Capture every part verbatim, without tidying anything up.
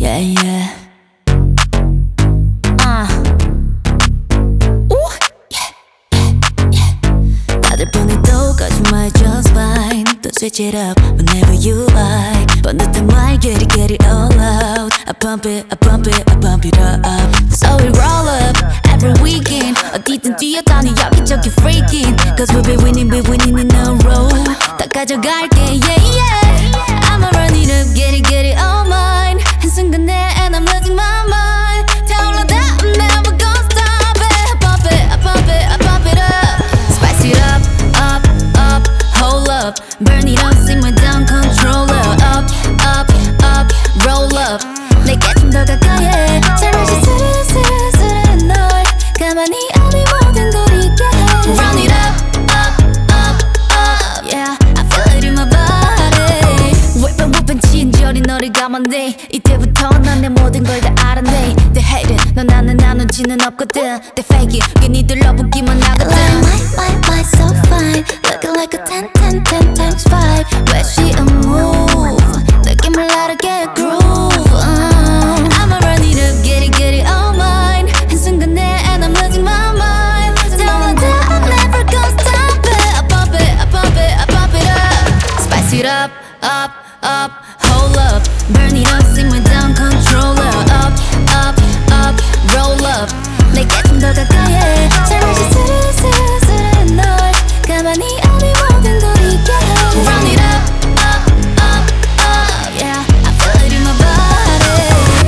Yeah, yeah. Uh. Ooh, yeah, yeah, yeah. 다들 보내도 거짓말 just fine. Don't switch it up whenever you like. But nothing like get it, get it all out. I pump it, I pump it, I pump it up. So we roll up every weekend. 어디든 뛰어다니 여기저기 freaking. Cause we'll be winning, we're winning in a row. 다 가져갈게, yeah, yeah. I'ma run it up, get it, get it all mine. 한순간에 and I'm losing my mind. 타올라다, I'm never gonna stop it. I pump it, I pump it, I pump it up. Spice it up, up, up, hold up. Burn it up, simmer down, controller. Up, up, up, roll up. 내게 좀 더 가까이 해. 잠시 스르스르스르 널 가만히 아니 모든 걸 잊게 해. Run it up, up, up, up. Yeah, I feel it in my body. Whippin' whippin' 친절히 너를 감았네. 이때부터 난 내 모든 걸 다 알았네. They hate it, 너 나는 나누지는 없거든. They fake it, 괜히들러 보기만 하거든. Like my, my, my so fine. Looking like a ten, ten, ten times five. Where she a move 느낌을 알게 groove. uh. I'ma run it up, get it, get it all mine. 한순간에 and I'm losing my mind. Tell me that I'm never gonna stop it. I pump it, I pump it, I pump it up. Spice it up, up, up, hold up. Burn it up, simmer down, controller. Up, up, up, roll up. 내게 좀 더 가까이 해. 잠시 스르스르스르 널 가만히 아니 모든 걸 잊게 해. Run it up, up, up, up. Yeah, I feel it in my body.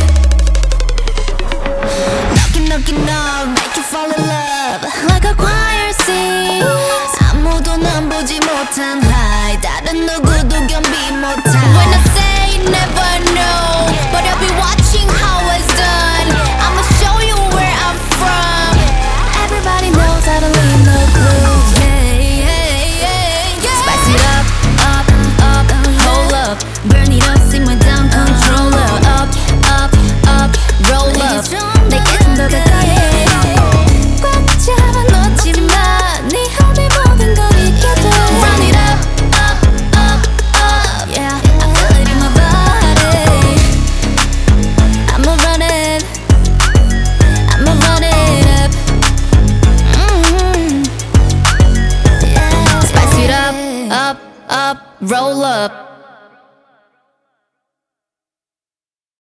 Knocking, knocking on, make you fall in love. Like a choir sing. 아무도 난 보지 못한 high. 다른 누구도 견비 못한. When I say never know, but I'll be watching how it's done. I'ma show you where I'm from. Everybody knows how to leave no clues. Yeah, yeah, yeah, yeah. Spice it up, up, up, hold up. Burn it up, simmer down, controller. Up, up, up, roll up. 내게 좀 더 가까이 해. 꽉 잡아 놓지 마. 네 허리 모든 걸 잊게 돼. Run it up, up, up, up. Yeah, I feel it in my body. I'ma run it, I'ma run it up. Mm-hmm. Yeah. Spice it up, up, up, roll up.